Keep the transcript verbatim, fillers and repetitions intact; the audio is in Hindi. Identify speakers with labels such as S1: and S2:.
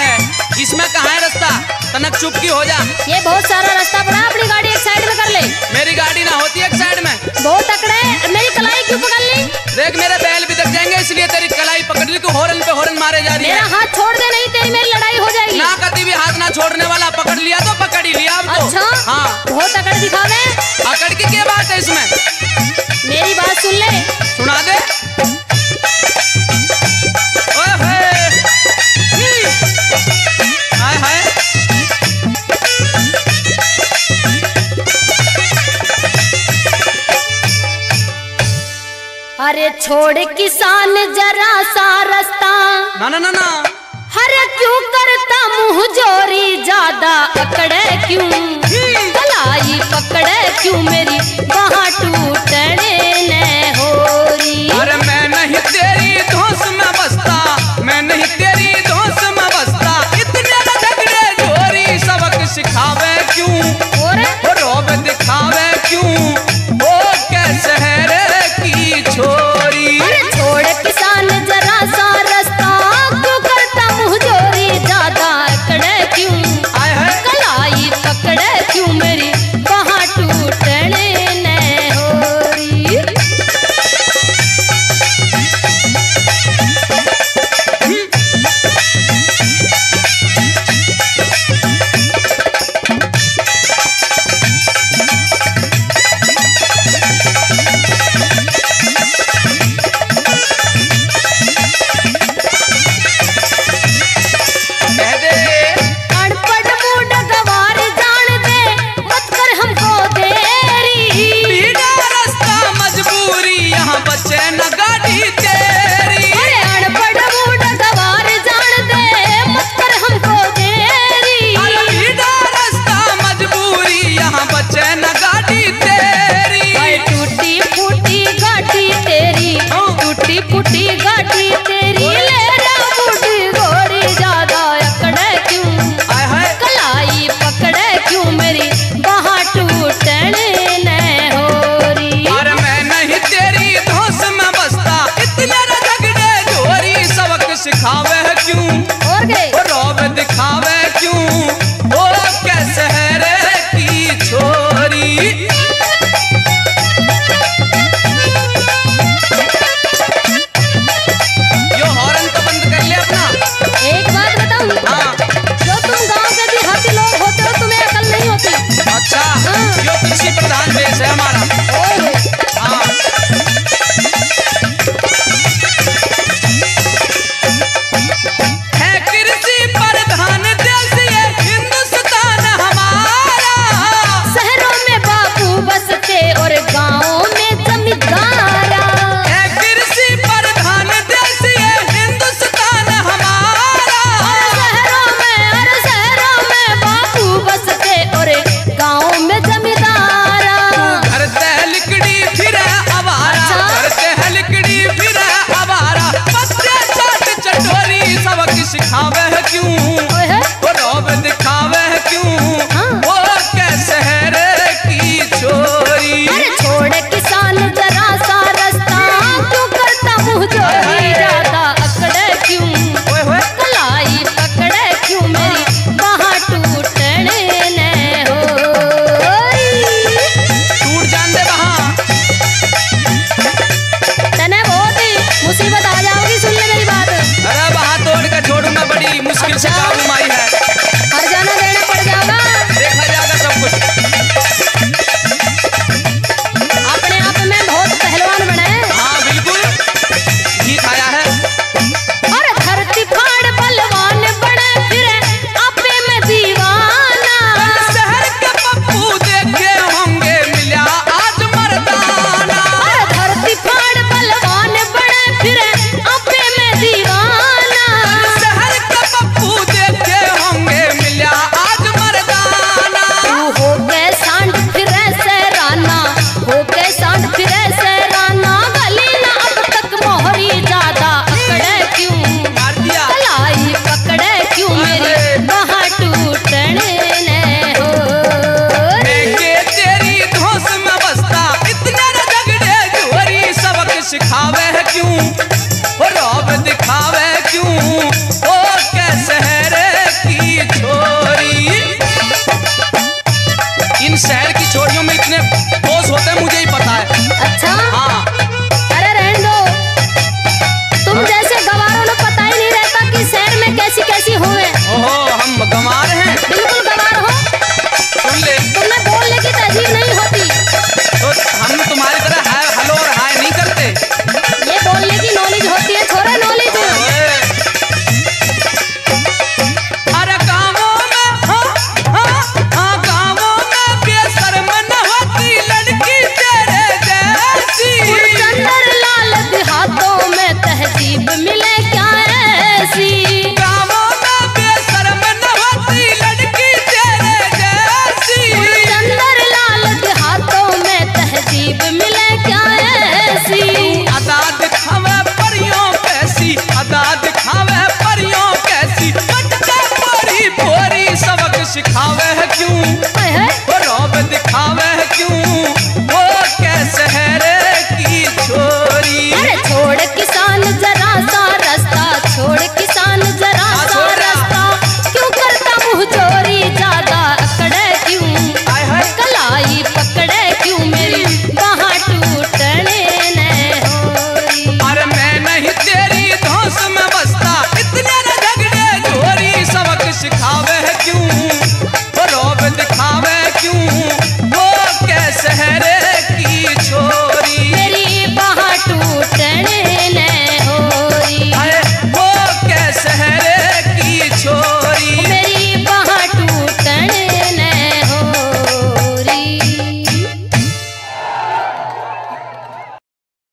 S1: है, इसमें कहाँ है रास्ता? तनक चुपकी हो जा।
S2: ये बहुत सारा रास्ता पड़ा, अपनी गाड़ी एक साइड में कर ले।
S1: मेरी गाड़ी ना होती एक साइड में।
S2: बहुत तकड़े, मेरी कलाई क्यों पकड़ ली?
S1: देख मेरे बैल भी दब जाएंगे, इसलिए तेरी कलाई पकड़ ली। तू हॉर्न पे हॉर्न मारे जा रही है।
S2: मेरा हाथ छोड़ दे, नहीं तेरी मेरी लड़ाई हो जाएगी।
S1: ना कभी भी हाथ ना छोड़ने वाला, पकड़ लिया तो पकड़ ही लिया अब तो।
S2: अच्छा
S1: हाँ,
S2: बहुत तकड़ दिखावे।
S1: पकड़ की क्या बात है इसमें?
S2: मेरी बात सुन ले।
S1: सुना दे। ओए हाय हाय।
S2: अरे छोड़ किसान जरा सा रास्ता,
S1: ना ना ना ना।
S2: हरे क्यों करता मुंह जोरी, ज्यादा अकड़े क्यों, कलाई पकड़े क्यों, मेरी बाह टूटने न होरी।
S1: अरे मैं नहीं तेरी धौंस में बसता, मैं नहीं तेरी धौंस में बसता, इतने झगड़े जोरी सबक सिखावे क्यों,
S2: और
S1: रोब दिखावे क्यों, वो कैसे है रे की छोरी।
S2: अरे छोड़ किसान जरा सा रास्ता, क्यों करता मुंह जोरी, ज्यादा अकड़े क्यों,
S1: आए है
S2: कलाई पकड़े क्यों, मेरी बाह टूटने न होरी।
S1: सिखावे है क्यों